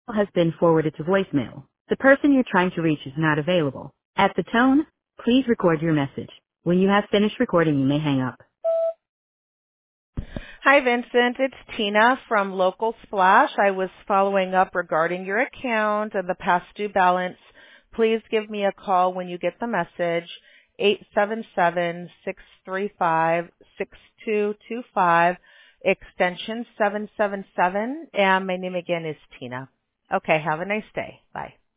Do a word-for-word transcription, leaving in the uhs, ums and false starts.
has been forwarded to voicemail. The person you're trying to reach is not available. At the tone, please record your message. When you have finished recording, you may hang up. Hi, Vincent. It's Tina from Local Splash. I was following up regarding your account and the past due balance. Please give me a call when you get the message, eight seven seven, six three five, six two two five, extension seven seven seven, and my name again is Tina. Okay, have a nice day. Bye.